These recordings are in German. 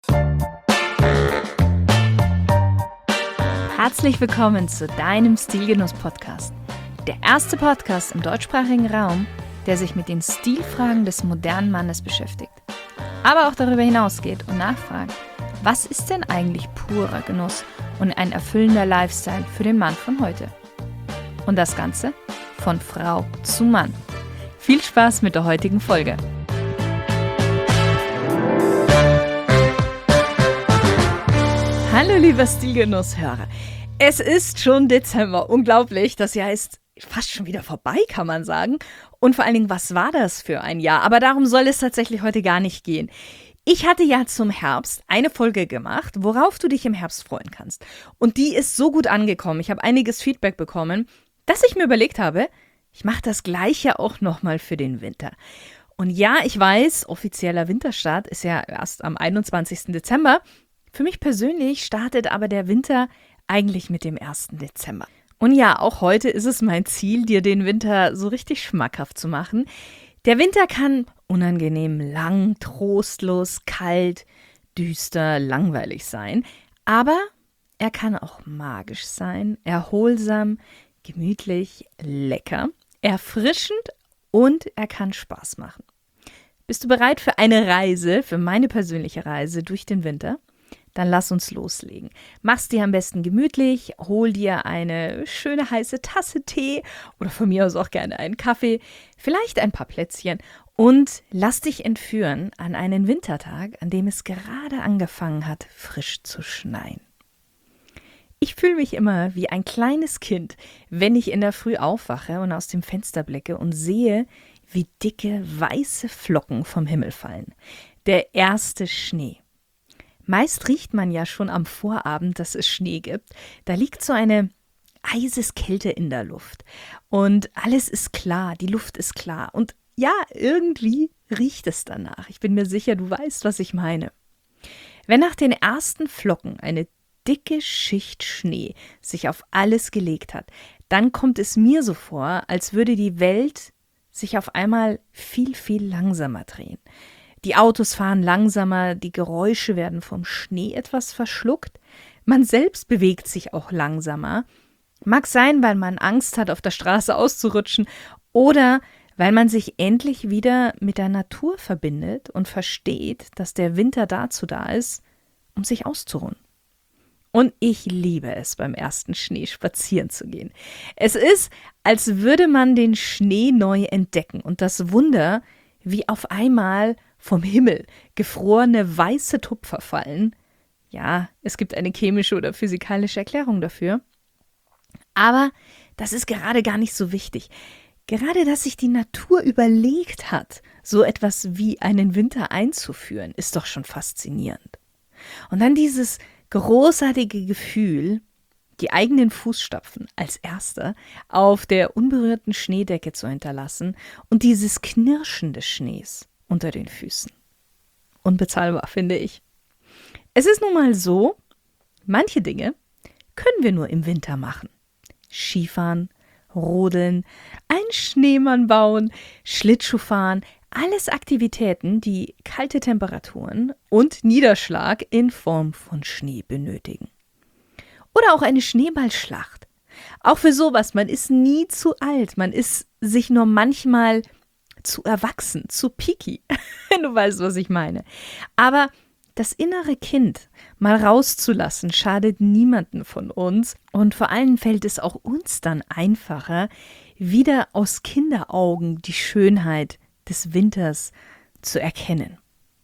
Herzlich willkommen zu deinem Stilgenuss-Podcast. Der erste Podcast im deutschsprachigen Raum, der sich mit den Stilfragen des modernen Mannes beschäftigt. Aber auch darüber hinausgeht und nachfragt, was ist denn eigentlich purer Genuss und ein erfüllender Lifestyle für den Mann von heute? Und das Ganze von Frau zu Mann. Viel Spaß mit der heutigen Folge. Hallo lieber Stilgenusshörer. Es ist schon Dezember. Unglaublich, das Jahr ist fast schon wieder vorbei, kann man sagen. Und vor allen Dingen, was war das für ein Jahr? Aber darum soll es tatsächlich heute gar nicht gehen. Ich hatte ja zum Herbst eine Folge gemacht, worauf du dich im Herbst freuen kannst. Und die ist so gut angekommen. Ich habe einiges Feedback bekommen, dass ich mir überlegt habe, ich mache das Gleiche auch nochmal für den Winter. Und ja, ich weiß, offizieller Winterstart ist ja erst am 21. Dezember. Für mich persönlich startet aber der Winter eigentlich mit dem 1. Dezember. Und ja, auch heute ist es mein Ziel, dir den Winter so richtig schmackhaft zu machen. Der Winter kann unangenehm lang, trostlos, kalt, düster, langweilig sein. Aber er kann auch magisch sein, erholsam, gemütlich, lecker, erfrischend und er kann Spaß machen. Bist du bereit für eine Reise, für meine persönliche Reise durch den Winter? Dann lass uns loslegen. Mach's dir am besten gemütlich, hol dir eine schöne heiße Tasse Tee oder von mir aus auch gerne einen Kaffee, vielleicht ein paar Plätzchen und lass dich entführen an einen Wintertag, an dem es gerade angefangen hat, frisch zu schneien. Ich fühle mich immer wie ein kleines Kind, wenn ich in der Früh aufwache und aus dem Fenster blicke und sehe, wie dicke, weiße Flocken vom Himmel fallen. Der erste Schnee. Meist riecht man ja schon am Vorabend, dass es Schnee gibt. Da liegt so eine Eiseskälte in der Luft. Und alles ist klar, die Luft ist klar. Und ja, irgendwie riecht es danach. Ich bin mir sicher, du weißt, was ich meine. Wenn nach den ersten Flocken eine dicke Schicht Schnee sich auf alles gelegt hat, dann kommt es mir so vor, als würde die Welt sich auf einmal viel, viel langsamer drehen. Die Autos fahren langsamer, die Geräusche werden vom Schnee etwas verschluckt. Man selbst bewegt sich auch langsamer. Mag sein, weil man Angst hat, auf der Straße auszurutschen oder weil man sich endlich wieder mit der Natur verbindet und versteht, dass der Winter dazu da ist, um sich auszuruhen. Und ich liebe es, beim ersten Schnee spazieren zu gehen. Es ist, als würde man den Schnee neu entdecken und das Wunder, wie auf einmal vom Himmel gefrorene weiße Tupfer fallen. Ja, es gibt eine chemische oder physikalische Erklärung dafür. Aber das ist gerade gar nicht so wichtig. Gerade, dass sich die Natur überlegt hat, so etwas wie einen Winter einzuführen, ist doch schon faszinierend. Und dann dieses großartige Gefühl, die eigenen Fußstapfen als erster auf der unberührten Schneedecke zu hinterlassen und dieses Knirschen des Schnees unter den Füßen. Unbezahlbar, finde ich. Es ist nun mal so, manche Dinge können wir nur im Winter machen. Skifahren, Rodeln, einen Schneemann bauen, Schlittschuhfahren, alles Aktivitäten, die kalte Temperaturen und Niederschlag in Form von Schnee benötigen. Oder auch eine Schneeballschlacht. Auch für sowas, man ist nie zu alt, man ist sich nur manchmal zu erwachsen, zu picky, wenn du weißt, was ich meine. Aber das innere Kind mal rauszulassen, schadet niemanden von uns und vor allem fällt es auch uns dann einfacher, wieder aus Kinderaugen die Schönheit des Winters zu erkennen.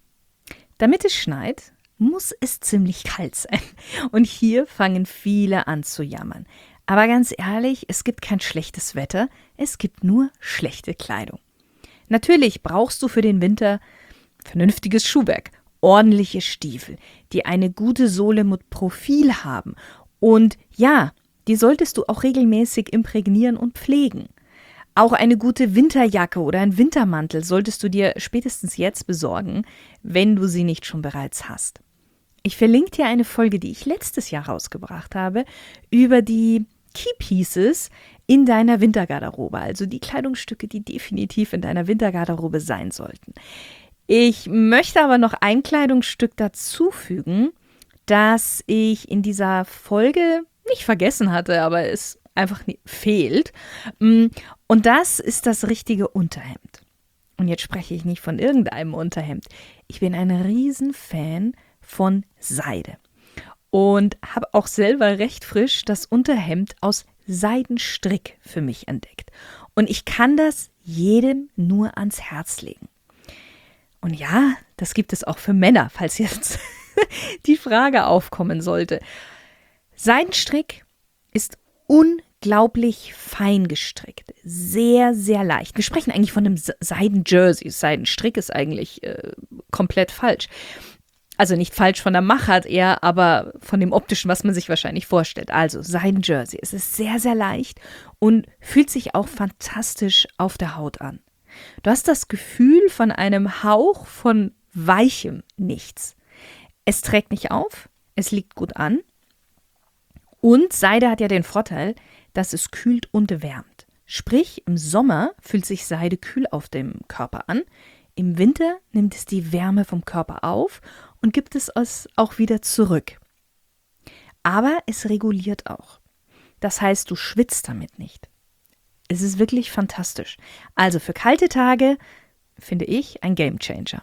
Damit es schneit, muss es ziemlich kalt sein. Und hier fangen viele an zu jammern. Aber ganz ehrlich, es gibt kein schlechtes Wetter, es gibt nur schlechte Kleidung. Natürlich brauchst du für den Winter vernünftiges Schuhwerk, ordentliche Stiefel, die eine gute Sohle mit Profil haben. Und ja, die solltest du auch regelmäßig imprägnieren und pflegen. Auch eine gute Winterjacke oder ein Wintermantel solltest du dir spätestens jetzt besorgen, wenn du sie nicht schon bereits hast. Ich verlinke dir eine Folge, die ich letztes Jahr rausgebracht habe, über die Key Pieces in deiner Wintergarderobe, also die Kleidungsstücke, die definitiv in deiner Wintergarderobe sein sollten. Ich möchte aber noch ein Kleidungsstück dazufügen, das ich in dieser Folge nicht vergessen hatte, aber es einfach fehlt. Und das ist das richtige Unterhemd. Und jetzt spreche ich nicht von irgendeinem Unterhemd. Ich bin ein Riesenfan von Seide und habe auch selber recht frisch das Unterhemd aus Seidenstrick für mich entdeckt. Und ich kann das jedem nur ans Herz legen. Und ja, das gibt es auch für Männer, falls jetzt die Frage aufkommen sollte. Seidenstrick ist unglaublich fein gestrickt, sehr, sehr leicht. Wir sprechen eigentlich von einem Seidenjersey. Seidenstrick ist eigentlich komplett falsch. Also nicht falsch von der Machart eher, aber von dem Optischen, was man sich wahrscheinlich vorstellt. Also Seidenjersey. Es ist sehr, sehr leicht und fühlt sich auch fantastisch auf der Haut an. Du hast das Gefühl von einem Hauch von weichem Nichts. Es trägt nicht auf, es liegt gut an. Und Seide hat ja den Vorteil, dass es kühlt und wärmt. Sprich, im Sommer fühlt sich Seide kühl auf dem Körper an. Im Winter nimmt es die Wärme vom Körper auf und gibt es auch wieder zurück. Aber es reguliert auch. Das heißt, du schwitzt damit nicht. Es ist wirklich fantastisch. Also für kalte Tage finde ich ein Gamechanger.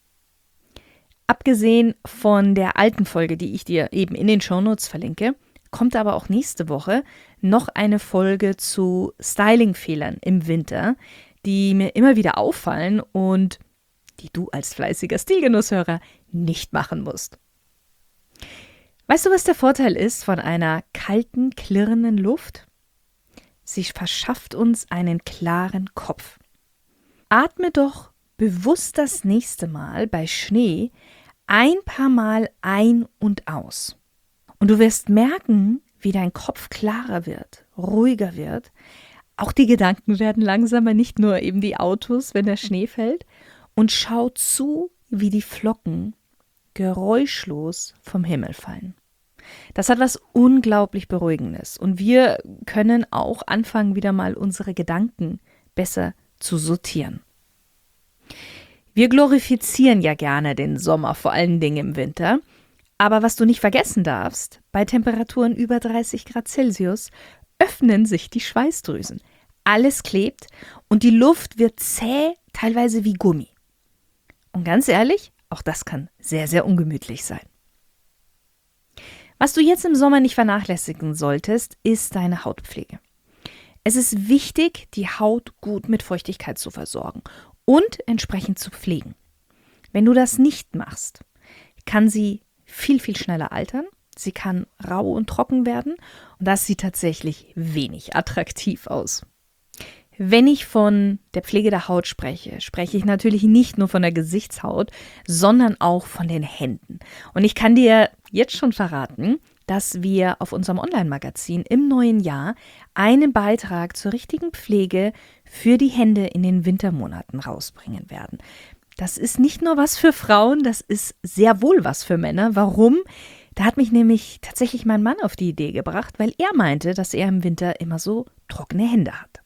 Abgesehen von der alten Folge, die ich dir eben in den Shownotes verlinke, kommt aber auch nächste Woche noch eine Folge zu Stylingfehlern im Winter, die mir immer wieder auffallen und die du als fleißiger Stilgenusshörer nicht machen musst. Weißt du, was der Vorteil ist von einer kalten, klirrenden Luft? Sie verschafft uns einen klaren Kopf. Atme doch bewusst das nächste Mal bei Schnee ein paar Mal ein und aus. Und du wirst merken, wie dein Kopf klarer wird, ruhiger wird. Auch die Gedanken werden langsamer, nicht nur eben die Autos, wenn der Schnee fällt. Und schau zu, wie die Flocken geräuschlos vom Himmel fallen. Das hat was unglaublich Beruhigendes. Und wir können auch anfangen, wieder mal unsere Gedanken besser zu sortieren. Wir glorifizieren ja gerne den Sommer, vor allen Dingen im Winter. Aber was du nicht vergessen darfst, bei Temperaturen über 30 Grad Celsius öffnen sich die Schweißdrüsen. Alles klebt und die Luft wird zäh, teilweise wie Gummi. Und ganz ehrlich, auch das kann sehr, sehr ungemütlich sein. Was du jetzt im Sommer nicht vernachlässigen solltest, ist deine Hautpflege. Es ist wichtig, die Haut gut mit Feuchtigkeit zu versorgen und entsprechend zu pflegen. Wenn du das nicht machst, kann sie viel, viel schneller altern. Sie kann rau und trocken werden und das sieht tatsächlich wenig attraktiv aus. Wenn ich von der Pflege der Haut spreche, spreche ich natürlich nicht nur von der Gesichtshaut, sondern auch von den Händen. Und ich kann dir jetzt schon verraten, dass wir auf unserem Online-Magazin im neuen Jahr einen Beitrag zur richtigen Pflege für die Hände in den Wintermonaten rausbringen werden. Das ist nicht nur was für Frauen, das ist sehr wohl was für Männer. Warum? Da hat mich nämlich tatsächlich mein Mann auf die Idee gebracht, weil er meinte, dass er im Winter immer so trockene Hände hat.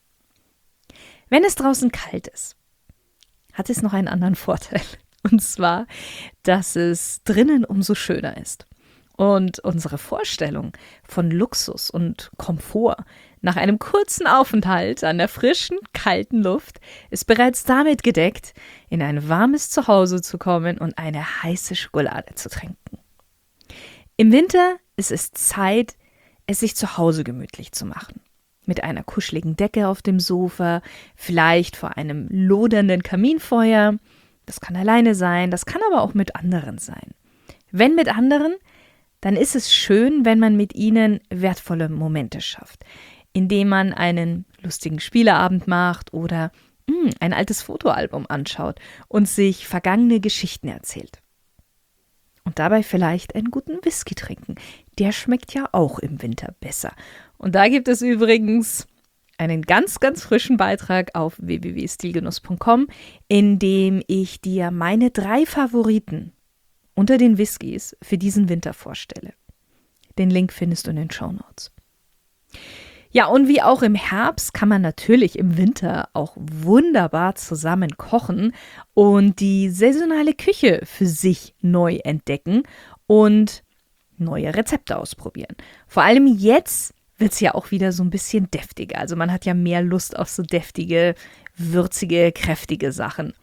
Wenn es draußen kalt ist, hat es noch einen anderen Vorteil. Und zwar, dass es drinnen umso schöner ist. Und unsere Vorstellung von Luxus und Komfort nach einem kurzen Aufenthalt an der frischen, kalten Luft ist bereits damit gedeckt, in ein warmes Zuhause zu kommen und eine heiße Schokolade zu trinken. Im Winter ist es Zeit, es sich zu Hause gemütlich zu machen. Mit einer kuscheligen Decke auf dem Sofa, vielleicht vor einem lodernden Kaminfeuer. Das kann alleine sein, das kann aber auch mit anderen sein. Wenn mit anderen, dann ist es schön, wenn man mit ihnen wertvolle Momente schafft, indem man einen lustigen Spieleabend macht oder ein altes Fotoalbum anschaut und sich vergangene Geschichten erzählt. Und dabei vielleicht einen guten Whisky trinken. Der schmeckt ja auch im Winter besser. Und da gibt es übrigens einen ganz, ganz frischen Beitrag auf www.stilgenuss.com, in dem ich dir meine 3 Favoriten unter den Whiskys für diesen Winter vorstelle. Den Link findest du in den Shownotes. Ja, und wie auch im Herbst kann man natürlich im Winter auch wunderbar zusammen kochen und die saisonale Küche für sich neu entdecken und neue Rezepte ausprobieren. Vor allem jetzt wird es ja auch wieder so ein bisschen deftiger. Also man hat ja mehr Lust auf so deftige, würzige, kräftige Sachen.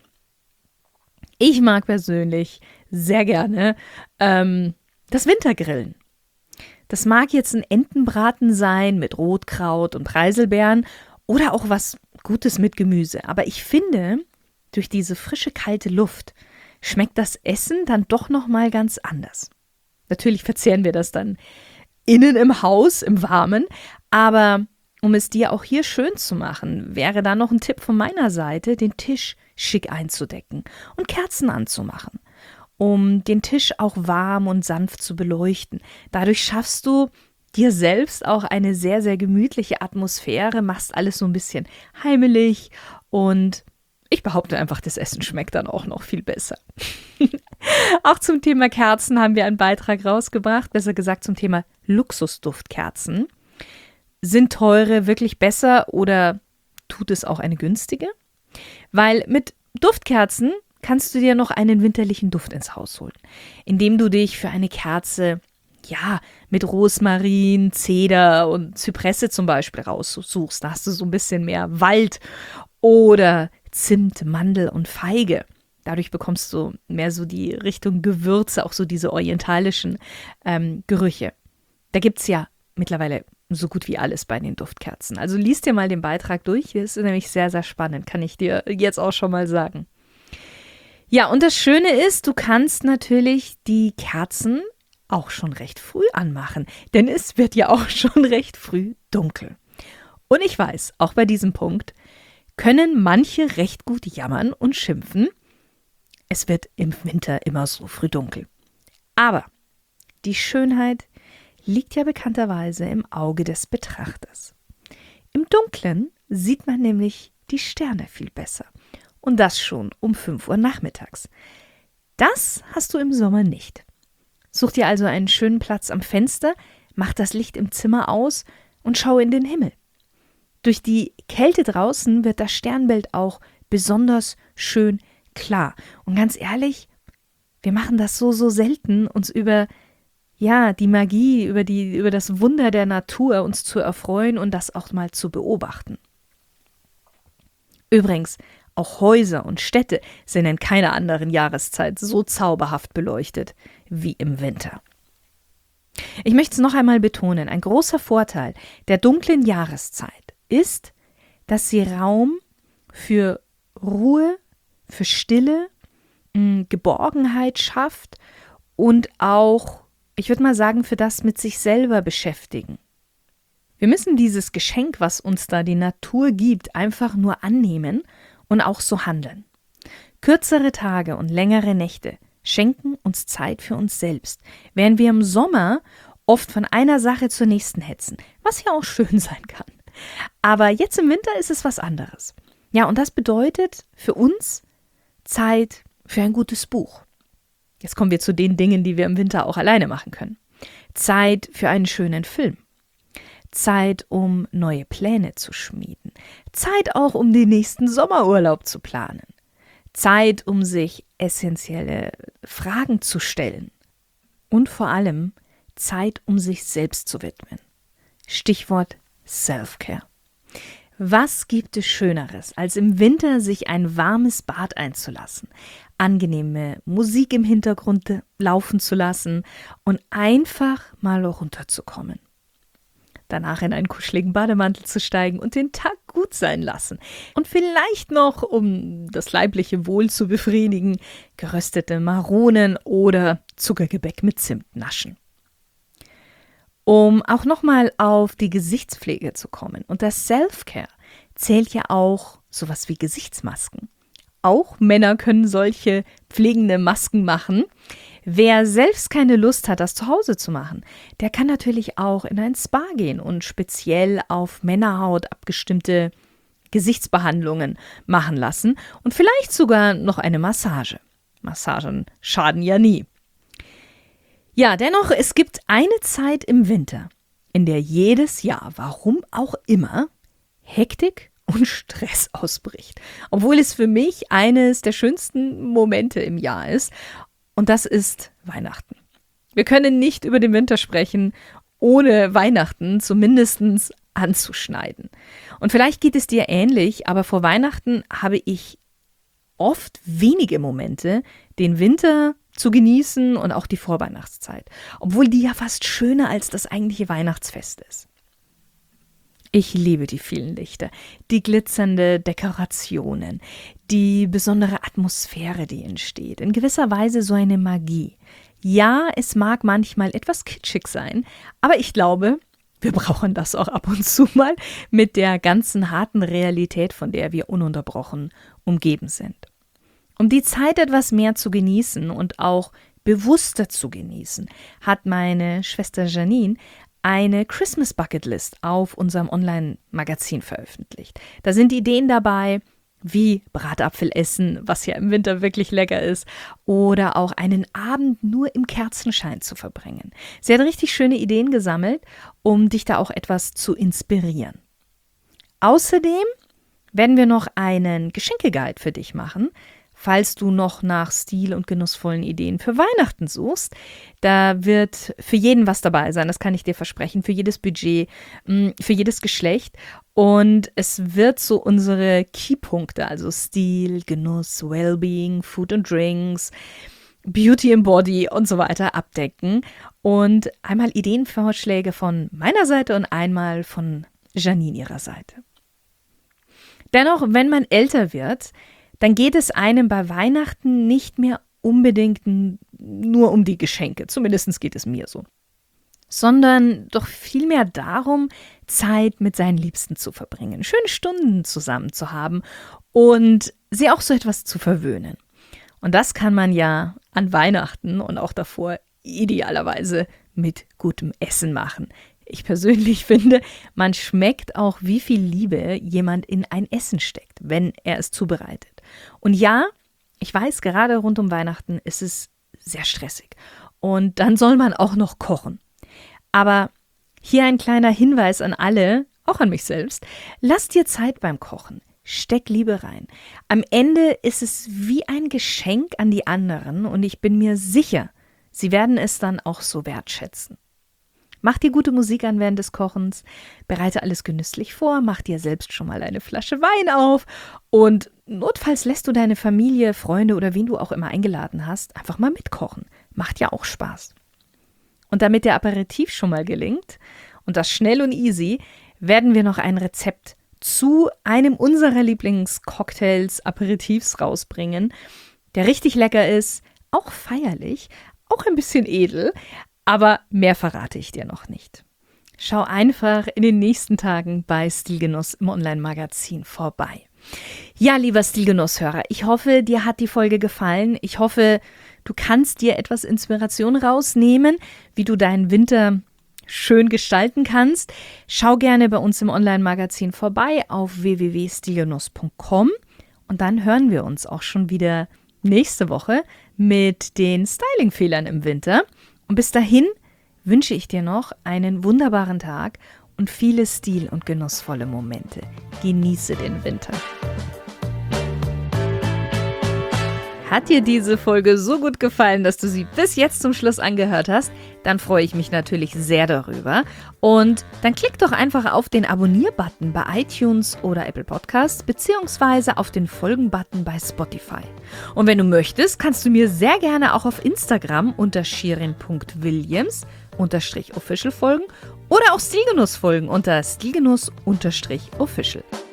Ich mag persönlich sehr gerne das Wintergrillen. Das mag jetzt ein Entenbraten sein mit Rotkraut und Preiselbeeren oder auch was Gutes mit Gemüse. Aber ich finde, durch diese frische, kalte Luft schmeckt das Essen dann doch nochmal ganz anders. Natürlich verzehren wir das dann innen im Haus, im Warmen, aber um es dir auch hier schön zu machen, wäre da noch ein Tipp von meiner Seite, den Tisch schick einzudecken und Kerzen anzumachen, um den Tisch auch warm und sanft zu beleuchten. Dadurch schaffst du dir selbst auch eine sehr, sehr gemütliche Atmosphäre, machst alles so ein bisschen heimelig und ich behaupte einfach, das Essen schmeckt dann auch noch viel besser. Auch zum Thema Kerzen haben wir einen Beitrag rausgebracht, besser gesagt zum Thema Luxusduftkerzen. Sind teure wirklich besser oder tut es auch eine günstige? Weil mit Duftkerzen kannst du dir noch einen winterlichen Duft ins Haus holen, indem du dich für eine Kerze mit Rosmarin, Zeder und Zypresse zum Beispiel raussuchst. Da hast du so ein bisschen mehr Wald oder Zimt, Mandel und Feige. Dadurch bekommst du mehr so die Richtung Gewürze, auch so diese orientalischen Gerüche. Da gibt es ja mittlerweile so gut wie alles bei den Duftkerzen. Also lies dir mal den Beitrag durch. Das ist nämlich sehr, sehr spannend, kann ich dir jetzt auch schon mal sagen. Ja, und das Schöne ist, du kannst natürlich die Kerzen auch schon recht früh anmachen, denn es wird ja auch schon recht früh dunkel. Und ich weiß, auch bei diesem Punkt können manche recht gut jammern und schimpfen. Es wird im Winter immer so früh dunkel. Aber die Schönheit liegt ja bekannterweise im Auge des Betrachters. Im Dunkeln sieht man nämlich die Sterne viel besser. Und das schon um 5 Uhr nachmittags. Das hast du im Sommer nicht. Such dir also einen schönen Platz am Fenster, mach das Licht im Zimmer aus und schau in den Himmel. Durch die Kälte draußen wird das Sternbild auch besonders schön klar. Und ganz ehrlich, wir machen das so selten, uns über die Magie, über das Wunder der Natur uns zu erfreuen und das auch mal zu beobachten. Übrigens, auch Häuser und Städte sind in keiner anderen Jahreszeit so zauberhaft beleuchtet wie im Winter. Ich möchte es noch einmal betonen, ein großer Vorteil der dunklen Jahreszeit ist, dass sie Raum für Ruhe, für Stille, Geborgenheit schafft und auch, ich würde mal sagen, für das mit sich selber beschäftigen. Wir müssen dieses Geschenk, was uns da die Natur gibt, einfach nur annehmen und auch so handeln. Kürzere Tage und längere Nächte schenken uns Zeit für uns selbst, während wir im Sommer oft von einer Sache zur nächsten hetzen, was ja auch schön sein kann. Aber jetzt im Winter ist es was anderes. Ja, und das bedeutet für uns Zeit für ein gutes Buch. Jetzt kommen wir zu den Dingen, die wir im Winter auch alleine machen können. Zeit für einen schönen Film. Zeit, um neue Pläne zu schmieden. Zeit auch, um den nächsten Sommerurlaub zu planen. Zeit, um sich essentielle Fragen zu stellen. Und vor allem Zeit, um sich selbst zu widmen. Stichwort Self-Care. Was gibt es Schöneres, als im Winter sich ein warmes Bad einzulassen, angenehme Musik im Hintergrund laufen zu lassen und einfach mal runterzukommen? Danach in einen kuscheligen Bademantel zu steigen und den Tag gut sein lassen. Und vielleicht noch, um das leibliche Wohl zu befriedigen, geröstete Maronen oder Zuckergebäck mit Zimt naschen. Um auch nochmal auf die Gesichtspflege zu kommen. Und das Self-Care zählt ja auch sowas wie Gesichtsmasken. Auch Männer können solche pflegende Masken machen. Wer selbst keine Lust hat, das zu Hause zu machen, der kann natürlich auch in ein Spa gehen und speziell auf Männerhaut abgestimmte Gesichtsbehandlungen machen lassen und vielleicht sogar noch eine Massage. Massagen schaden ja nie. Ja, dennoch, es gibt eine Zeit im Winter, in der jedes Jahr, warum auch immer, Hektik und Stress ausbricht. Obwohl es für mich eines der schönsten Momente im Jahr ist. Und das ist Weihnachten. Wir können nicht über den Winter sprechen, ohne Weihnachten zumindest anzuschneiden. Und vielleicht geht es dir ähnlich, aber vor Weihnachten habe ich oft wenige Momente, den Winter zu genießen und auch die Vorweihnachtszeit, obwohl die ja fast schöner als das eigentliche Weihnachtsfest ist. Ich liebe die vielen Lichter, die glitzernde Dekorationen, die besondere Atmosphäre, die entsteht. In gewisser Weise so eine Magie. Ja, es mag manchmal etwas kitschig sein, aber ich glaube, wir brauchen das auch ab und zu mal mit der ganzen harten Realität, von der wir ununterbrochen umgeben sind. Um die Zeit etwas mehr zu genießen und auch bewusster zu genießen, hat meine Schwester Janine eine Christmas Bucket List auf unserem Online-Magazin veröffentlicht. Da sind Ideen dabei, wie Bratapfel essen, was ja im Winter wirklich lecker ist, oder auch einen Abend nur im Kerzenschein zu verbringen. Sie hat richtig schöne Ideen gesammelt, um dich da auch etwas zu inspirieren. Außerdem werden wir noch einen Geschenkeguide für dich machen, falls du noch nach stil- und genussvollen Ideen für Weihnachten suchst. Da wird für jeden was dabei sein, das kann ich dir versprechen, für jedes Budget, für jedes Geschlecht. Und es wird so unsere Keypunkte, also Stil, Genuss, Wellbeing, Food and Drinks, Beauty and Body und so weiter abdecken. Und einmal Ideenvorschläge von meiner Seite und einmal von Janine ihrer Seite. Dennoch, wenn man älter wird, dann geht es einem bei Weihnachten nicht mehr unbedingt nur um die Geschenke, zumindest geht es mir so, sondern doch vielmehr darum, Zeit mit seinen Liebsten zu verbringen, schöne Stunden zusammen zu haben und sie auch so etwas zu verwöhnen. Und das kann man ja an Weihnachten und auch davor idealerweise mit gutem Essen machen. Ich persönlich finde, man schmeckt auch, wie viel Liebe jemand in ein Essen steckt, wenn er es zubereitet. Und ja, ich weiß, gerade rund um Weihnachten ist es sehr stressig. Und dann soll man auch noch kochen. Aber hier ein kleiner Hinweis an alle, auch an mich selbst. Lass dir Zeit beim Kochen. Steck Liebe rein. Am Ende ist es wie ein Geschenk an die anderen und ich bin mir sicher, sie werden es dann auch so wertschätzen. Mach dir gute Musik an während des Kochens, bereite alles genüsslich vor, mach dir selbst schon mal eine Flasche Wein auf und notfalls lässt du deine Familie, Freunde oder wen du auch immer eingeladen hast, einfach mal mitkochen. Macht ja auch Spaß. Und damit der Aperitif schon mal gelingt und das schnell und easy, werden wir noch ein Rezept zu einem unserer Lieblingscocktails, Aperitifs rausbringen, der richtig lecker ist, auch feierlich, auch ein bisschen edel, aber mehr verrate ich dir noch nicht. Schau einfach in den nächsten Tagen bei Stilgenuss im Online-Magazin vorbei. Ja, lieber Stilgenuss-Hörer, ich hoffe, dir hat die Folge gefallen. Ich hoffe, du kannst dir etwas Inspiration rausnehmen, wie du deinen Winter schön gestalten kannst. Schau gerne bei uns im Online-Magazin vorbei auf www.stilgenuss.com und dann hören wir uns auch schon wieder nächste Woche mit den Styling-Fehlern im Winter. Und bis dahin wünsche ich dir noch einen wunderbaren Tag und viele stil- und genussvolle Momente. Genieße den Winter. Hat dir diese Folge so gut gefallen, dass du sie bis jetzt zum Schluss angehört hast? Dann freue ich mich natürlich sehr darüber. Und dann klick doch einfach auf den Abonnier-Button bei iTunes oder Apple Podcasts beziehungsweise auf den Folgen-Button bei Spotify. Und wenn du möchtest, kannst du mir sehr gerne auch auf Instagram unter shirin.williams_official folgen oder auch Stilgenuss folgen unter Stilgenuss_official.